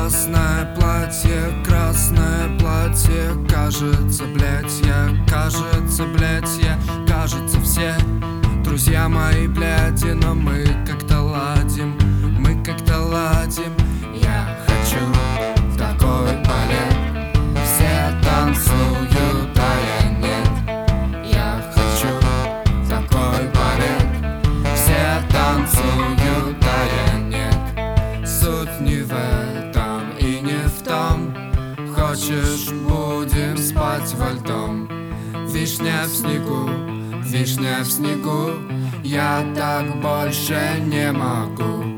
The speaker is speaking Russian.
красное платье. Кажется, блядь, я, кажется, все друзья мои, блядь, но мы как-то ладим. Я хочу в такой балет, все танцуют, а я нет. Я хочу в такой балет, все танцуют, а я нет. Суть не в этом и не в том. Хочешь, будем спать во льдом. Вишня в снегу, я так больше не могу.